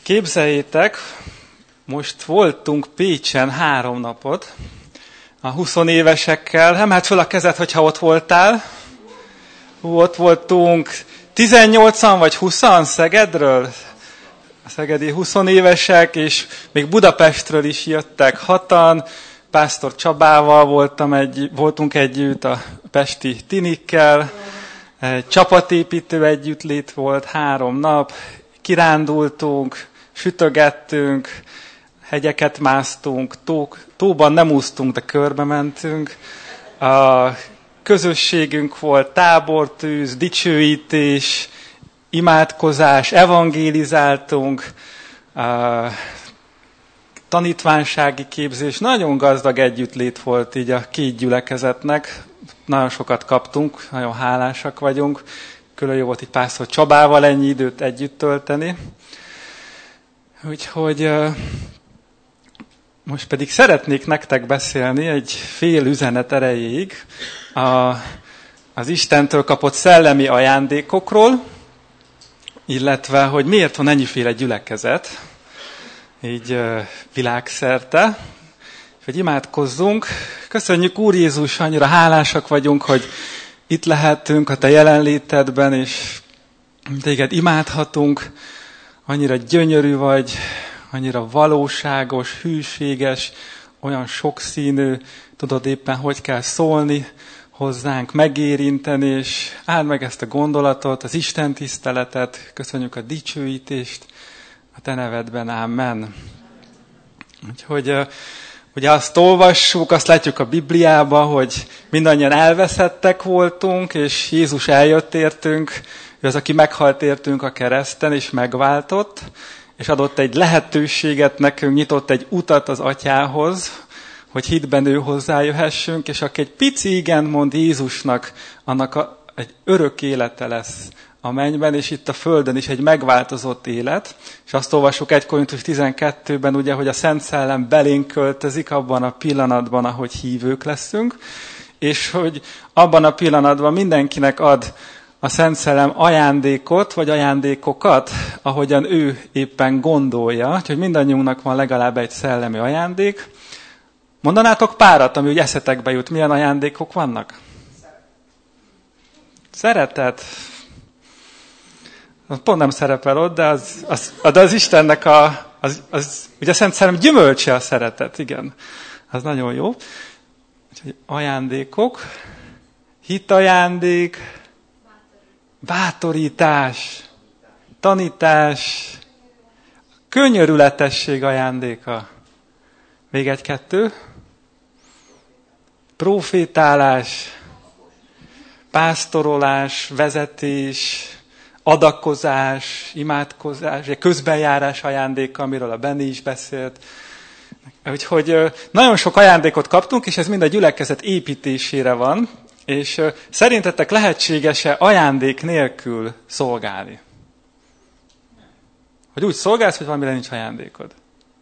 Képzeljétek, most voltunk Pécsen 3 napot a 20 évesekkel. Emeld föl a kezed, hogyha ott voltál. Ott voltunk 18-an vagy 20-an Szegedről. A szegedi 20 évesek, és még Budapestről is jöttek 6-an. Pásztor Csabával voltunk együtt, a pesti tinikkel. Csapatépítő együttlét volt 3 nap. Kirándultunk, sütögettünk, hegyeket másztunk, tóban nem úsztunk, de körbe mentünk. A közösségünk volt tábortűz, dicsőítés, imádkozás, evangélizáltunk, tanítványsági képzés. Nagyon gazdag együttlét volt így a 2 gyülekezetnek. Nagyon sokat kaptunk, nagyon hálásak vagyunk. Külön jó volt így Pásztor Csabával ennyi időt együtt tölteni. Úgyhogy most pedig szeretnék nektek beszélni egy fél üzenet erejéig az Istentől kapott szellemi ajándékokról, illetve, hogy miért van ennyiféle gyülekezet, így világszerte. Hogy imádkozzunk. Köszönjük, Úr Jézus, annyira hálásak vagyunk, hogy itt lehetünk a Te jelenlétedben, és Téged imádhatunk. Annyira gyönyörű vagy, annyira valóságos, hűséges, olyan sokszínű, tudod éppen, hogy kell szólni hozzánk, megérinteni, és áld meg ezt a gondolatot, az Isten tiszteletet, köszönjük a dicsőítést, a Te nevedben, ámen. Úgyhogy ugye azt olvassuk, azt látjuk a Bibliában, hogy mindannyian elveszettek voltunk, és Jézus eljött értünk, ő az, aki meghalt értünk a kereszten, és megváltott, és adott egy lehetőséget nekünk, nyitott egy utat az Atyához, hogy hitben ő hozzájöhessünk, és aki egy pici igent mond Jézusnak, annak egy örök élete lesz a mennyben, és itt a földön is egy megváltozott élet. És azt olvassuk 1 Korintus 12-ben, ugye, hogy a Szent Szellem belénk költözik abban a pillanatban, ahogy hívők leszünk, és hogy abban a pillanatban mindenkinek ad a Szent Szellem ajándékot, vagy ajándékokat, ahogyan ő éppen gondolja, úgyhogy mindannyiunknak van legalább egy szellemi ajándék. Mondanátok párat, ami úgy eszetekbe jut, milyen ajándékok vannak? Szeretet. Pont nem szerepel ott, de az Istennek ugye a Szent Szellem gyümölcse a szeretet, igen. Az nagyon jó. Úgyhogy ajándékok, hitajándék, bátorítás, tanítás, könyörületesség ajándéka. Még 1-2. Profétálás, pásztorolás, vezetés, adakozás, imádkozás, közbenjárás ajándéka, amiről a Benni is beszélt. Úgyhogy nagyon sok ajándékot kaptunk, és ez mind a gyülekezet építésére van, és szerintetek lehetséges-e ajándék nélkül szolgálni? Hogy úgy szolgálsz, hogy valamire nincs ajándékod?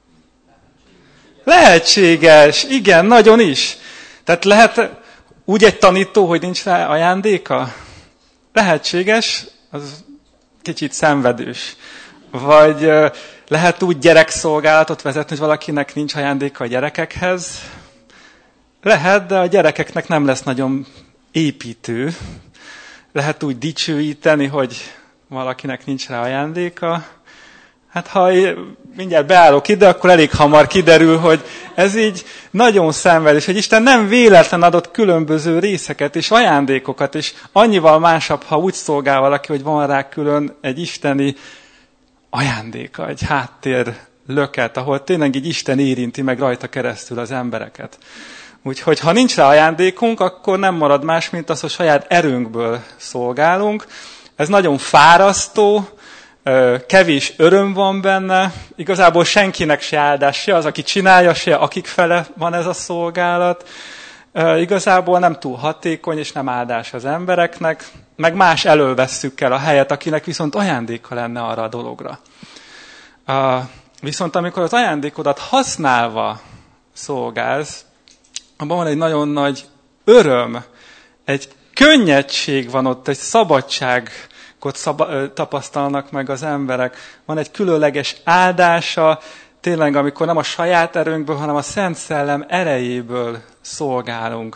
Lehetséges, igen, nagyon is. Tehát lehet úgy egy tanító, hogy nincs rá ajándéka? Lehetséges, az kicsit szenvedős. Vagy lehet úgy gyerekszolgálatot vezetni, hogy valakinek nincs ajándéka a gyerekekhez. Lehet, de a gyerekeknek nem lesz nagyon építő. Lehet úgy dicsőíteni, hogy valakinek nincs rá ajándéka. Hát ha mindjárt beállok ide, akkor elég hamar kiderül, hogy ez így nagyon szenvedés, hogy Isten nem véletlen adott különböző részeket és ajándékokat, és annyival másabb, ha úgy szolgál valaki, hogy van rá külön egy isteni ajándéka, egy háttér löket, ahol tényleg így Isten érinti meg rajta keresztül az embereket. Úgyhogy ha nincs rá ajándékunk, akkor nem marad más, mint az, hogy saját erőnkből szolgálunk. Ez nagyon fárasztó, kevés öröm van benne, igazából senkinek se áldás, se az, aki csinálja, se akik fele van ez a szolgálat. Igazából nem túl hatékony, és nem áldás az embereknek, meg más elől vesszük el a helyet, akinek viszont ajándéka lenne arra a dologra. Viszont amikor az ajándékodat használva szolgálsz, abban van egy nagyon nagy öröm, egy könnyedség van ott, egy szabadság tapasztalnak meg az emberek. Van egy különleges áldása, tényleg, amikor nem a saját erőnkből, hanem a Szent Szellem erejéből szolgálunk.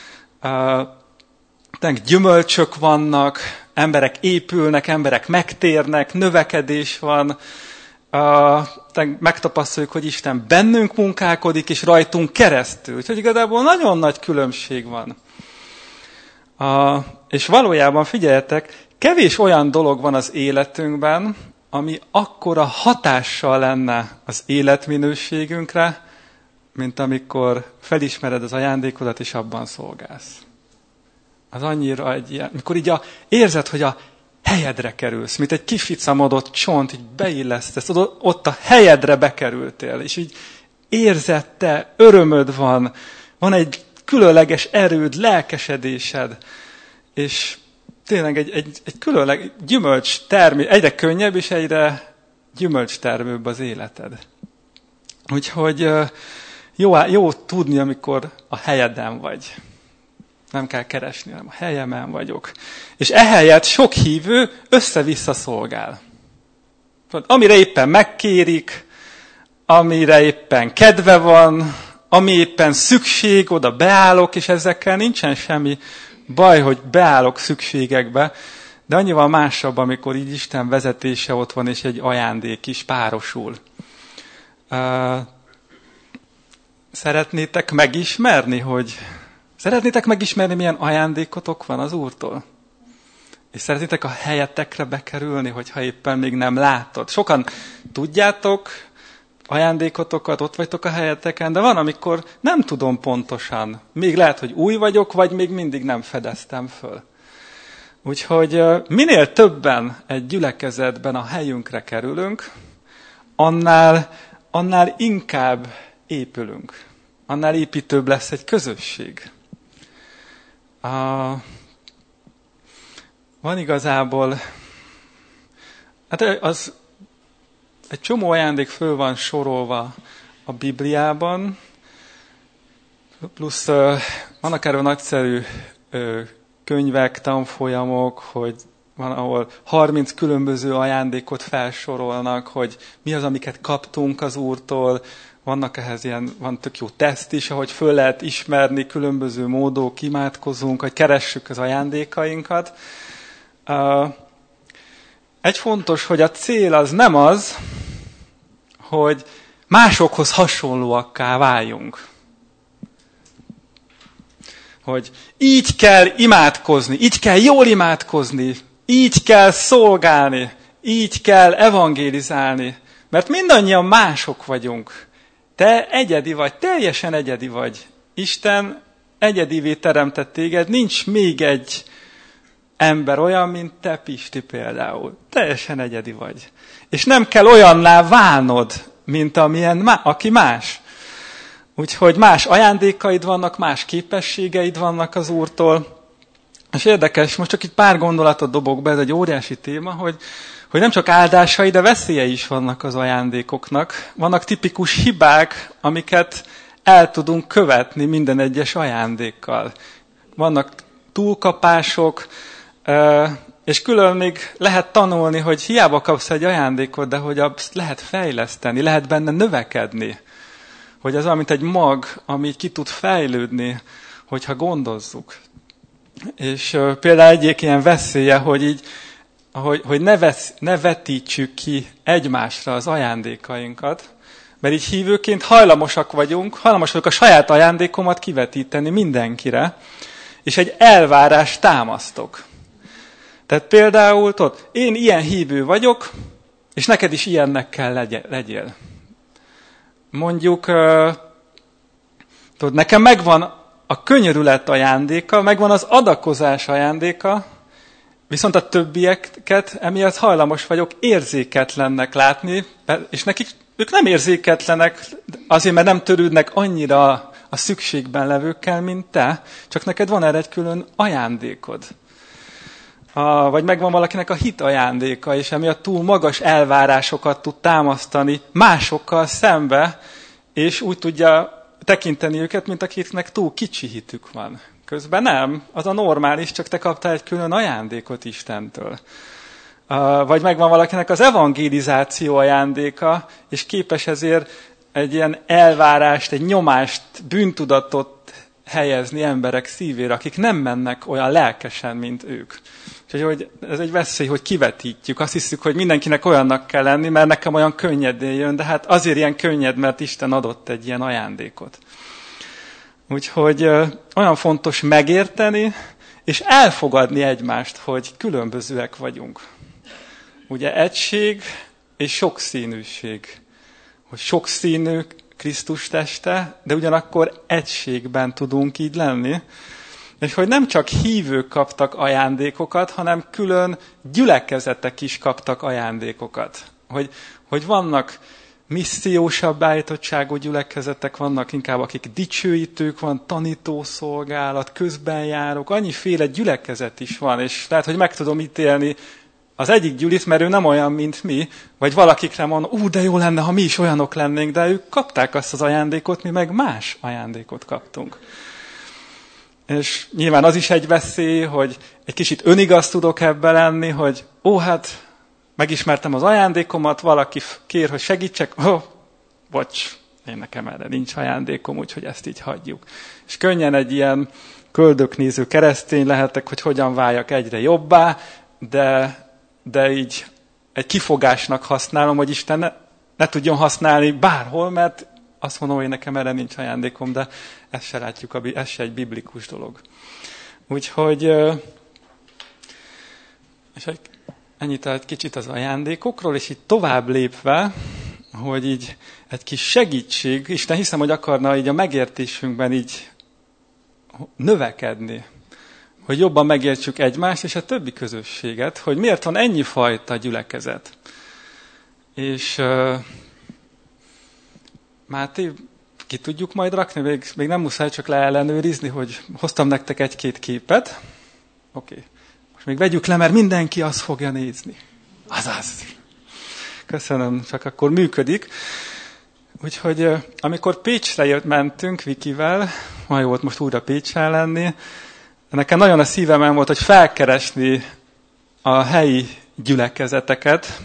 Gyümölcsök vannak, emberek épülnek, emberek megtérnek, növekedés van. Megtapasztaljuk, hogy Isten bennünk munkálkodik, és rajtunk keresztül. Úgyhogy igazából nagyon nagy különbség van. És valójában figyeljetek, kevés olyan dolog van az életünkben, ami akkora hatással lenne az életminőségünkre, mint amikor felismered az ajándékodat, és abban szolgálsz. Az annyira egy ilyen, amikor így érzed, hogy a helyedre kerülsz, mint egy kificamodott csont, így beillesztesz, ott a helyedre bekerültél, és így érzed te, örömöd van egy különleges erőd, lelkesedésed, és tényleg egy különleges gyümölcstermő, egyre könnyebb és egyre gyümölcstermőbb az életed. Úgyhogy jó tudni, amikor a helyeden vagy. Nem kell keresni, hanem a helyemen vagyok. És ehelyett sok hívő össze-vissza szolgál. Amire éppen megkérik, amire éppen kedve van, ami éppen szükség, oda beállok, és ezekkel nincsen semmi baj, hogy beállok szükségekbe, de annyival másabb, amikor így Isten vezetése ott van, és egy ajándék is párosul. Szeretnétek megismerni, milyen ajándékotok van az Úrtól? És szeretnétek a helyetekre bekerülni, hogyha éppen még nem látod? Sokan tudjátok ajándékotokat, ott vagytok a helyeteken, de van, amikor nem tudom pontosan. Még lehet, hogy új vagyok, vagy még mindig nem fedeztem föl. Úgyhogy minél többen egy gyülekezetben a helyünkre kerülünk, annál inkább épülünk. Annál építőbb lesz egy közösség. Van igazából, az egy csomó ajándék föl van sorolva a Bibliában, plusz vannak erről nagyszerű könyvek, tanfolyamok, hogy van, ahol 30 különböző ajándékot felsorolnak, hogy mi az, amiket kaptunk az Úrtól. Vannak ehhez van tök jó teszt is, ahogy föl lehet ismerni különböző módok, imádkozunk, hogy keressük az ajándékainkat. Egy fontos, hogy a cél az nem az, hogy másokhoz hasonlóakká váljunk. Hogy így kell imádkozni, így kell jól imádkozni, így kell szolgálni, így kell evangélizálni, mert mindannyian mások vagyunk. Te egyedi vagy, teljesen egyedi vagy. Isten egyedivé teremtett téged, nincs még egy ember olyan, mint te, Pisti például. Teljesen egyedi vagy. És nem kell olyanná válnod, mint aki más. Úgyhogy más ajándékaid vannak, más képességeid vannak az Úrtól. És érdekes, most csak itt pár gondolatot dobok be, ez egy óriási téma, hogy nem csak áldásai, de veszélyei is vannak az ajándékoknak. Vannak tipikus hibák, amiket el tudunk követni minden egyes ajándékkal. Vannak túlkapások, és külön még lehet tanulni, hogy hiába kapsz egy ajándékot, de hogy azt lehet fejleszteni, lehet benne növekedni. Hogy az olyan, mint egy mag, ami ki tud fejlődni, hogyha gondozzuk. És például egyik ilyen veszélye, hogy ne vetítsük ki egymásra az ajándékainkat, mert így hívőként hajlamosak vagyunk a saját ajándékomat kivetíteni mindenkire, és egy elvárást támasztok. Tehát például, én ilyen hívő vagyok, és neked is ilyennek kell legyél. Mondjuk, nekem megvan a könyörület ajándéka, megvan az adakozás ajándéka, viszont a többieket emiatt hajlamos vagyok érzéketlennek látni, és ők nem érzéketlenek azért, mert nem törődnek annyira a szükségben levőkkel, mint te, csak neked van erre egy külön ajándékod. Vagy megvan valakinek a hit ajándéka, és emiatt túl magas elvárásokat tud támasztani másokkal szembe, és úgy tudja tekinteni őket, mint akiknek túl kicsi hitük van. Közben nem, az a normális, csak te kaptál egy külön ajándékot Istentől. Vagy megvan valakinek az evangelizáció ajándéka, és képes ezért egy ilyen elvárást, egy nyomást, bűntudatot helyezni emberek szívére, akik nem mennek olyan lelkesen, mint ők. Úgyhogy ez egy veszély, hogy kivetítjük. Azt hiszük, hogy mindenkinek olyannak kell lenni, mert nekem olyan könnyedén jön, de hát azért ilyen könnyed, mert Isten adott egy ilyen ajándékot. Úgyhogy olyan fontos megérteni, és elfogadni egymást, hogy különbözőek vagyunk. Ugye egység és sokszínűség. Hogy sokszínű Krisztus teste, de ugyanakkor egységben tudunk így lenni. És hogy nem csak hívők kaptak ajándékokat, hanem külön gyülekezetek is kaptak ajándékokat. Hogy vannak missziósabb állítottságú gyülekezetek, vannak inkább akik dicsőítők, van tanítószolgálat, közbenjárók, annyiféle gyülekezet is van, és lehet, hogy meg tudom ítélni az egyik gyülit, mert ő nem olyan, mint mi, vagy valakikre mondom, de jó lenne, ha mi is olyanok lennénk, de ők kapták azt az ajándékot, mi meg más ajándékot kaptunk. És nyilván az is egy veszély, hogy egy kicsit önigaz tudok ebben lenni, hogy hát megismertem az ajándékomat, valaki kér, hogy segítsek, bocs, én nekem erre nincs ajándékom, úgyhogy ezt így hagyjuk. És könnyen egy ilyen köldöknéző keresztény lehetek, hogy hogyan váljak egyre jobbá, de így egy kifogásnak használom, hogy Isten ne tudjon használni bárhol, mert azt mondom, hogy nekem erre nincs ajándékom, de ezt se látjuk, ez se egy biblikus dolog. Úgyhogy és ennyit egy kicsit az ajándékokról, és így tovább lépve, hogy így egy kis segítség, Isten hiszem, hogy akarna így a megértésünkben így növekedni, hogy jobban megértsük egymást és a többi közösséget, hogy miért van ennyi fajta gyülekezet. És Máté, ki tudjuk majd rakni? Még nem muszáj csak leellenőrizni, hogy hoztam nektek egy-két képet. Oké. Most még vegyük le, mert mindenki azt fogja nézni. Azaz. Köszönöm, csak akkor működik. Úgyhogy amikor Pécsre mentünk Vikivel, olyan volt most újra Pécsen lenni, nekem nagyon a szívemen volt, hogy felkeresni a helyi gyülekezeteket,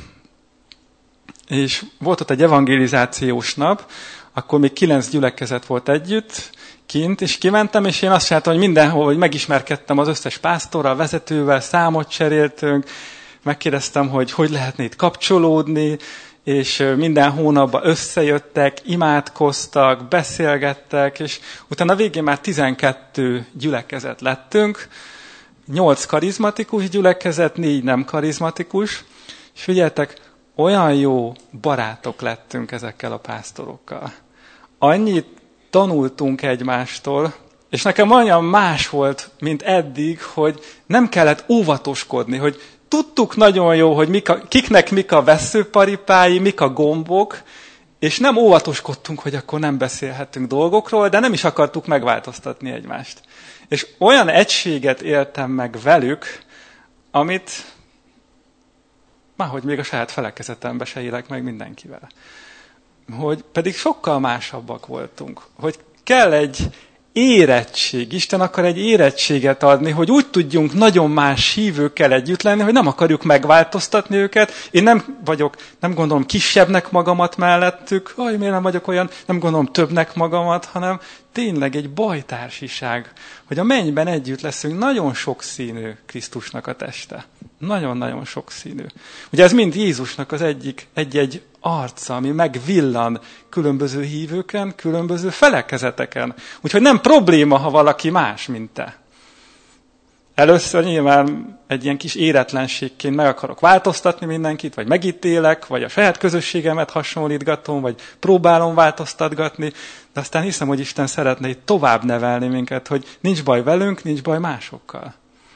és volt ott egy evangelizációs nap, akkor még 9 gyülekezet volt együtt, kint, és kimentem, és én azt csináltam, hogy mindenhol, hogy megismerkedtem az összes pásztorral, vezetővel, számot cseréltünk, megkérdeztem, hogy lehetne itt kapcsolódni, és minden hónapban összejöttek, imádkoztak, beszélgettek, és utána végén már 12 gyülekezet lettünk, 8 karizmatikus gyülekezet, 4 nem karizmatikus, és figyeljetek, olyan jó barátok lettünk ezekkel a pásztorokkal. Annyit tanultunk egymástól, és nekem olyan más volt, mint eddig, hogy nem kellett óvatoskodni, hogy tudtuk nagyon jó, hogy kiknek mik a vesszőparipái, mik a gombok, és nem óvatoskodtunk, hogy akkor nem beszélhetünk dolgokról, de nem is akartuk megváltoztatni egymást. És olyan egységet éltem meg velük, amit hogy még a saját felekezetembe se élek meg mindenkivel. Hogy pedig sokkal másabbak voltunk. Hogy kell egy érettség. Isten akar egy érettséget adni, hogy úgy tudjunk nagyon más hívőkkel együtt lenni, hogy nem akarjuk megváltoztatni őket. Én nem gondolom kisebbnek magamat mellettük, miért nem vagyok olyan, nem gondolom többnek magamat, hanem tényleg egy bajtársiság, hogy a mennyben együtt leszünk nagyon sokszínű Krisztusnak a teste. Nagyon-nagyon sokszínű. Ugye ez mind Jézusnak az egy-egy arca, ami megvillan különböző hívőken, különböző felekezeteken. Úgyhogy nem probléma, ha valaki más, mint te. Először nyilván egy ilyen kis éretlenségként meg akarok változtatni mindenkit, vagy megítélek, vagy a saját közösségemet hasonlítgatom, vagy próbálom változtatgatni, de aztán hiszem, hogy Isten szeretne itt tovább nevelni minket, hogy nincs baj velünk, nincs baj másokkal.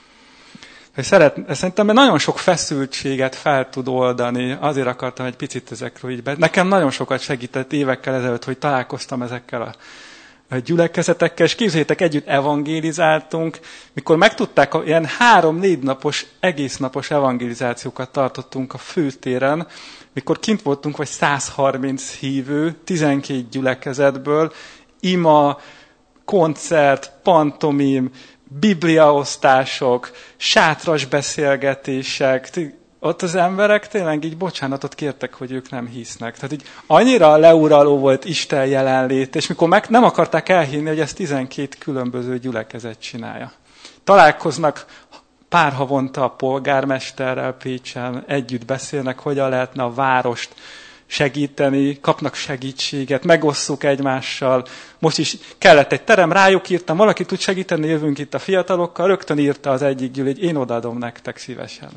Szerintem nagyon sok feszültséget fel tud oldani, azért akartam egy picit ezekről így Nekem nagyon sokat segített évekkel ezelőtt, hogy találkoztam ezekkel a gyülekezetekkel, és képzeljétek, együtt evangélizáltunk, mikor megtudták, ilyen 3-4 napos, egész napos evangelizációkat tartottunk a főtéren, mikor kint voltunk, vagy 130 hívő, 12 gyülekezetből, ima, koncert, pantomim, bibliaosztások, sátras beszélgetések, ott az emberek tényleg így bocsánatot kértek, hogy ők nem hisznek. Tehát így annyira leuraló volt Isten jelenlét, és mikor nem akarták elhinni, hogy ezt 12 különböző gyülekezet csinálja. Találkoznak pár havonta a polgármesterrel Pécsen, együtt beszélnek, hogyan lehetne a várost segíteni, kapnak segítséget, megosszuk egymással. Most is kellett egy terem, rájuk írtam, valaki tud segíteni, jövünk itt a fiatalokkal, rögtön írta az egyik gyűl, hogy én odaadom nektek szívesen.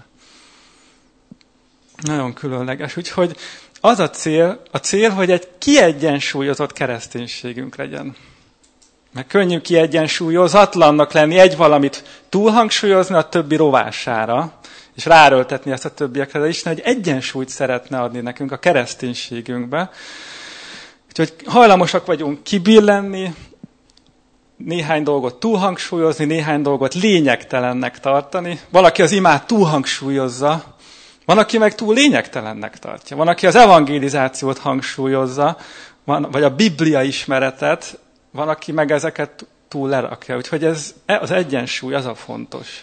Nagyon különleges, úgyhogy az a cél, hogy egy kiegyensúlyozott kereszténységünk legyen. Mert könnyű kiegyensúlyozatlannak lenni, egy valamit túlhangsúlyozni a többi rovására, és ráröltetni ezt a többiekre, de Isten egy egyensúlyt szeretne adni nekünk a kereszténységünkbe. Úgyhogy hajlamosak vagyunk kibillenni, néhány dolgot túlhangsúlyozni, néhány dolgot lényegtelennek tartani. Valaki az imát túlhangsúlyozza, van, aki meg túl lényegtelennek tartja. Van, aki az evangelizációt hangsúlyozza, vagy a Biblia ismeretet, van, aki meg ezeket túl lerakja. Úgyhogy ez az egyensúly, az a fontos.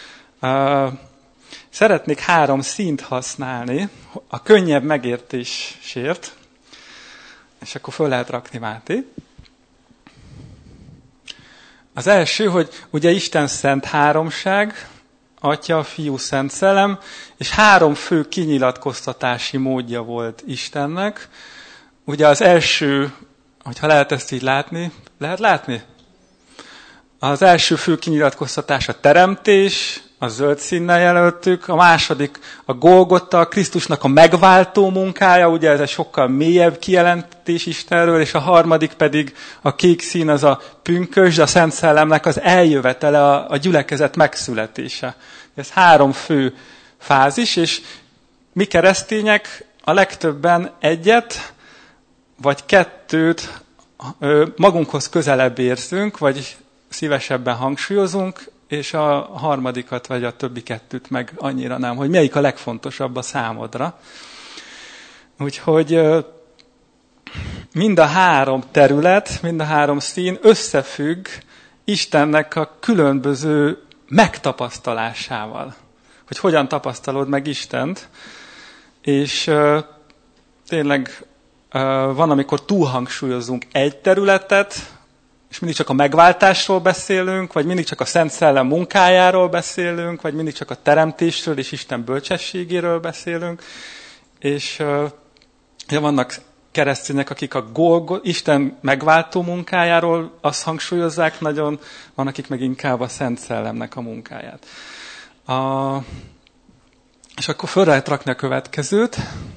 Szeretnék 3 színt használni a könnyebb megértésért, és akkor föl lehet rakni, Máté. Az első, hogy ugye Isten szent háromság, Atya, Fiú, Szent Szellem, és 3 fő kinyilatkoztatási módja volt Istennek. Ugye az első, hogyha lehet ezt így látni, lehet látni? Az első fő kinyilatkoztatás a teremtés, a zöld színnel jelöltük, a második a Golgotta, a Krisztusnak a megváltó munkája, ugye ez egy sokkal mélyebb kijelentés Istenről, és a harmadik pedig a kék szín, az a pünkösd, a Szent Szellemnek az eljövetele, a gyülekezet megszületése. Ez 3 fő fázis, és mi keresztények a legtöbben egyet, vagy 2 magunkhoz közelebb érzünk, vagy szívesebben hangsúlyozunk, és a harmadikat, vagy a többi 2-t meg annyira nem, hogy melyik a legfontosabb a számodra. Úgyhogy mind a 3 terület, mind a 3 szín összefügg Istennek a különböző megtapasztalásával. Hogy hogyan tapasztalod meg Istent. És tényleg van, amikor túlhangsúlyozunk egy területet, és mindig csak a megváltásról beszélünk, vagy mindig csak a Szent Szellem munkájáról beszélünk, vagy mindig csak a teremtésről és Isten bölcsességéről beszélünk. És vannak keresztények, akik Isten megváltó munkájáról azt hangsúlyozzák nagyon, van, akik meg inkább a Szent Szellemnek a munkáját. És akkor föl lehet rakni a következőt,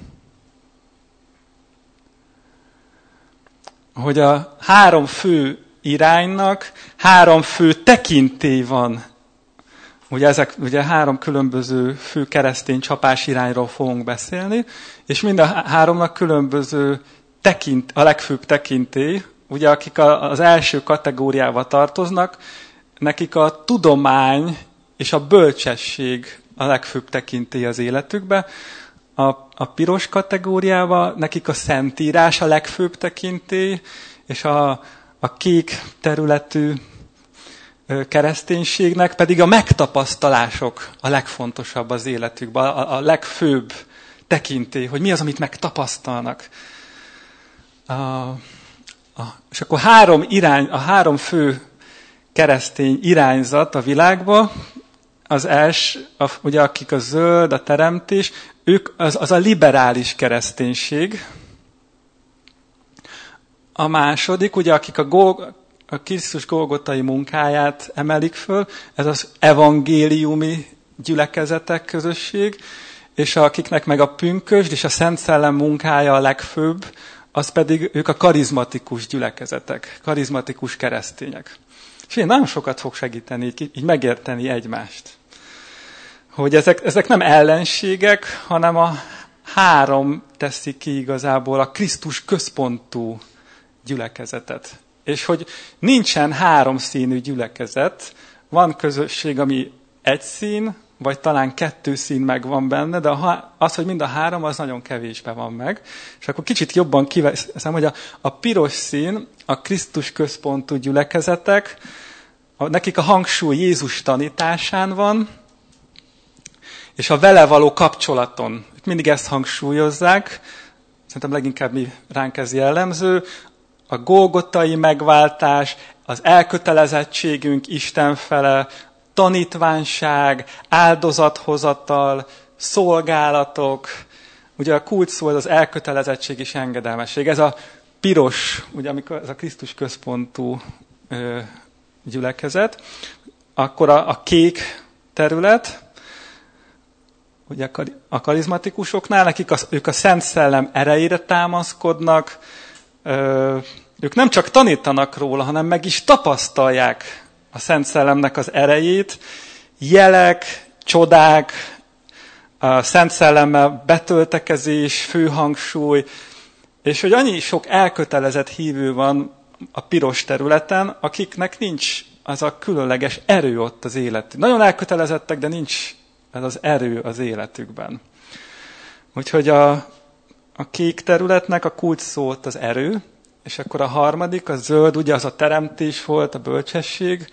hogy a 3 fő iránynak 3 fő tekintély van. Ugye 3 különböző fő keresztény csapás irányról fogunk beszélni, és mind a 3-nak különböző a legfőbb tekintély, ugye akik az első kategóriába tartoznak, nekik a tudomány és a bölcsesség a legfőbb tekintély az életükbe. A piros kategóriába nekik a Szentírás a legfőbb tekintély, és a kék területű kereszténységnek pedig a megtapasztalások a legfontosabb az életükben, a legfőbb tekintély, hogy mi az, amit megtapasztalnak. És akkor 3 fő keresztény irányzat a világban, az első, ugye akik a zöld, a teremtés, ők az a liberális kereszténység. A második, ugye akik a Krisztus golgotai munkáját emelik föl, ez az evangéliumi gyülekezetek közösség, és akiknek meg a pünkösd és a Szent Szellem munkája a legfőbb, az pedig ők a karizmatikus gyülekezetek, karizmatikus keresztények. És én nagyon sokat fog segíteni így megérteni egymást. Hogy ezek nem ellenségek, hanem a 3 teszi ki igazából a Krisztus központú gyülekezetet. És hogy nincsen 3 színű gyülekezet, van közösség, ami 1 szín, vagy talán 2 szín megvan benne, de az, hogy mind a 3, az nagyon kevésbe van meg. És akkor kicsit jobban kiveszem, hogy a piros szín, a Krisztus központú gyülekezetek, nekik a hangsúly Jézus tanításán van, és a vele való kapcsolaton. Mindig ezt hangsúlyozzák, szerintem leginkább ránk ez jellemző, a golgotai megváltás, az elkötelezettségünk Isten fele, tanítványság, áldozathozatal, szolgálatok. Ugye a kult szó az elkötelezettség és engedelmesség. Ez a piros, ugye amikor ez a Krisztus központú gyülekezet, akkor a kék terület, ugye a karizmatikusoknál, ők a Szent Szellem erejére támaszkodnak, ők nem csak tanítanak róla, hanem meg is tapasztalják a Szent Szellemnek az erejét, jelek, csodák, a Szent Szellemmel betöltekezés, főhangsúly, és hogy annyi sok elkötelezett hívő van a piros területen, akiknek nincs az a különleges erő ott az életük. Nagyon elkötelezettek, de nincs ez az erő az életükben. Úgyhogy a kék területnek a kult szólt az erő, és akkor a harmadik, a zöld, ugye az a teremtés volt, a bölcsesség.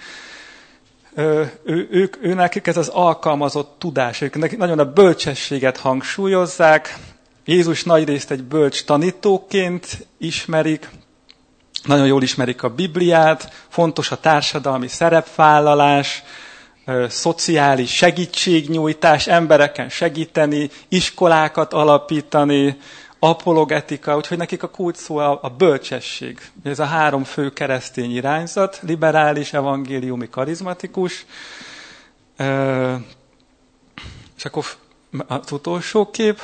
Nekik ez az alkalmazott tudás, ők nagyon a bölcsességet hangsúlyozzák. Jézus nagyrészt egy bölcs tanítóként ismerik, nagyon jól ismerik a Bibliát, fontos a társadalmi szerepvállalás, szociális segítségnyújtás, embereken segíteni, iskolákat alapítani, apologetika, úgyhogy nekik a kult szó a bölcsesség. Ez a 3 fő keresztény irányzat, liberális, evangéliumi, karizmatikus. És akkor az utolsó kép.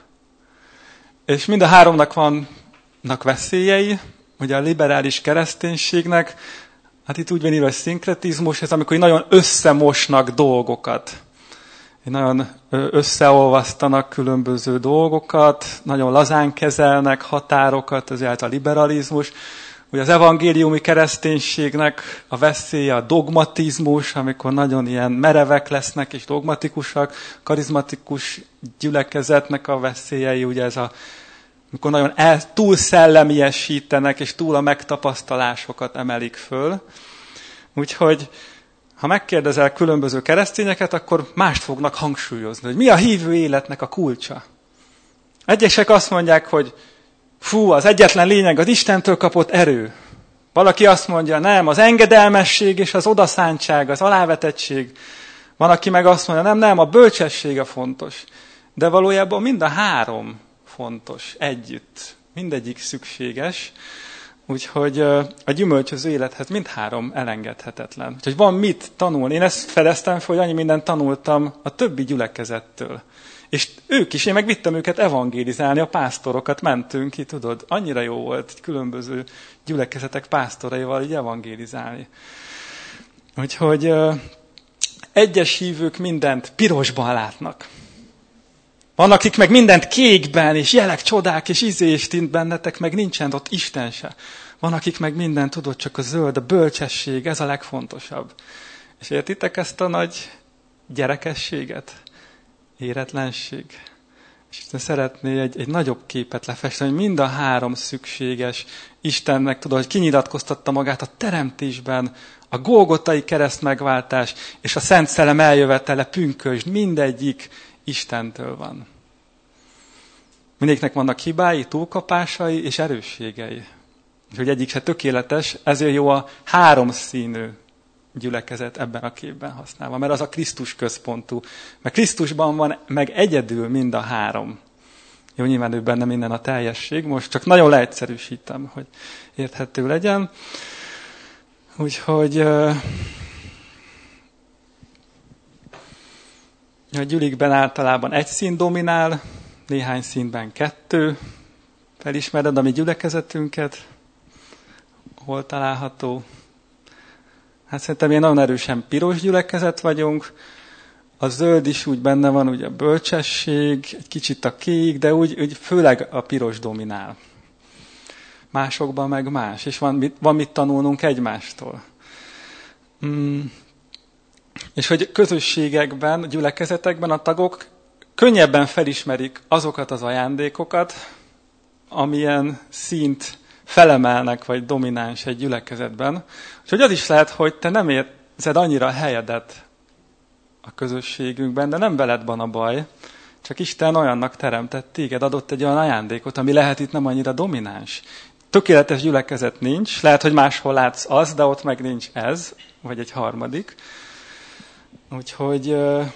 És mind a 3-nak vannak veszélyei. Ugye a liberális kereszténységnek, hát itt úgy van írva, hogy szinkretizmus, ez amikor nagyon összemosnak dolgokat. Nagyon összeolvasztanak különböző dolgokat, nagyon lazán kezelnek határokat, ezért a liberalizmus. Ugye az evangéliumi kereszténységnek a veszélye a dogmatizmus, amikor nagyon ilyen merevek lesznek és dogmatikusak. Karizmatikus gyülekezetnek a veszélyei, ugye ez amikor nagyon túl szellemiesítenek, és túl a megtapasztalásokat emelik föl. Úgyhogy, ha megkérdezel különböző keresztényeket, akkor mást fognak hangsúlyozni, hogy mi a hívő életnek a kulcsa. Egyesek azt mondják, hogy az egyetlen lényeg az Istentől kapott erő. Valaki azt mondja, nem, az engedelmesség és az odaszántság, az alávetettség. Van, aki meg azt mondja, nem, a bölcsesség a fontos. De valójában mind a 3 fontos együtt. Mindegyik szükséges. Úgyhogy a gyümölcsöző élethez mind 3 elengedhetetlen. Úgyhogy van mit tanulni. Én ezt fedeztem fel, hogy annyi mindent tanultam a többi gyülekezettől. És ők is, én meg vittem őket evangélizálni, a pásztorokat mentünk ki, tudod. Annyira jó volt különböző gyülekezetek pásztoraival így evangélizálni. Úgyhogy egyes hívők mindent pirosban látnak. Van, akik meg mindent kékben, és jelek, csodák, és ízés tint bennetek, meg nincsen ott Isten se. Van, akik meg mindent tudod, csak a zöld, a bölcsesség, ez a legfontosabb. És értitek ezt a nagy gyerekességet? Éretlenség. És Isten szeretné egy nagyobb képet lefesteni, hogy mind a 3 szükséges. Istennek tudod, hogy kinyilatkoztatta magát a teremtésben, a golgotai kereszt megváltás, és a Szent Szellem eljövetele, pünkösd, mindegyik Istentől van. Mindegyiknek vannak hibái, túlkapásai és erősségei. Úgyhogy egyik se tökéletes, ezért jó a 3 színű gyülekezet ebben a képben használva, mert az a Krisztus központú. Mert Krisztusban van meg egyedül mind a 3. Jó, nyilván ő benne minden a teljesség, most csak nagyon leegyszerűsítem, hogy érthető legyen. Úgyhogy a gyülikben általában 1 szín dominál, néhány színben 2. Felismered a mi gyülekezetünket? Hol található? Hát szerintem ilyen nagyon erősen piros gyülekezet vagyunk. A zöld is úgy benne van, ugye a bölcsesség, egy kicsit a kék, de úgy főleg a piros dominál. Másokban meg más, és van mit tanulnunk egymástól. És hogy közösségekben, gyülekezetekben a tagok könnyebben felismerik azokat az ajándékokat, amilyen színt felemelnek, vagy domináns egy gyülekezetben. Úgyhogy az is lehet, hogy te nem érzed annyira a helyedet a közösségünkben, de nem veled van a baj, csak Isten olyannak teremtett téged, adott egy olyan ajándékot, ami lehet itt nem annyira domináns. Tökéletes gyülekezet nincs, lehet, hogy máshol látsz az, de ott meg nincs ez, vagy egy harmadik. Úgyhogy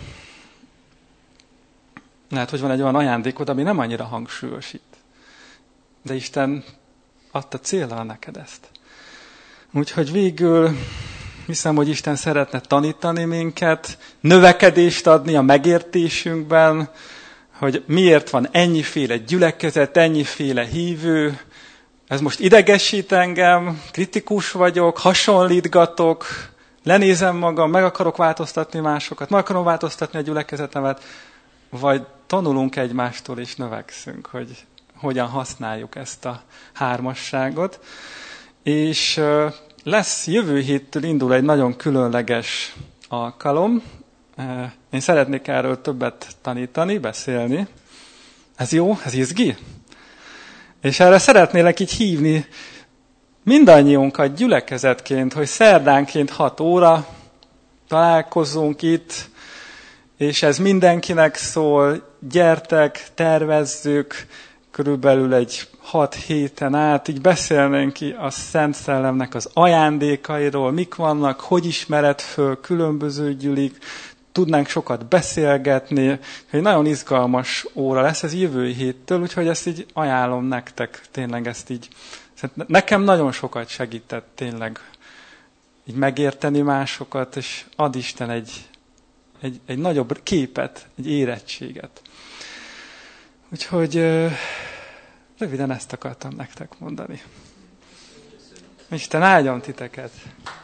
lehet, hogy van egy olyan ajándékod, ami nem annyira hangsúlyosít. De Isten adta céllal neked ezt. Úgyhogy végül hiszem, hogy Isten szeretne tanítani minket, növekedést adni a megértésünkben, hogy miért van ennyiféle gyülekezet, ennyiféle hívő. Ez most idegesít engem, kritikus vagyok, hasonlítgatok, lenézem magam, meg akarok változtatni másokat, meg akarom változtatni a gyülekezetemet, vagy tanulunk egymástól és növekszünk, hogy hogyan használjuk ezt a hármasságot. És lesz jövő héttől indul egy nagyon különleges alkalom. Én szeretnék erről többet tanítani, beszélni. Ez jó? Ez izgi? És erre szeretnélek így hívni mindannyiunkat gyülekezetként, hogy szerdánként 6 óra találkozzunk itt, és ez mindenkinek szól, gyertek, tervezzük, körülbelül egy 6 héten át, így beszélnénk ki a Szent Szellemnek az ajándékairól, mik vannak, hogy ismered föl különböző gyülik, tudnánk sokat beszélgetni, egy nagyon izgalmas óra lesz, ez jövő héttől, úgyhogy ezt így ajánlom nektek, tényleg ezt így. Nekem nagyon sokat segített tényleg így megérteni másokat, és ad Isten egy nagyobb képet, egy érettséget. Úgyhogy röviden ezt akartam nektek mondani. Isten áldjon titeket!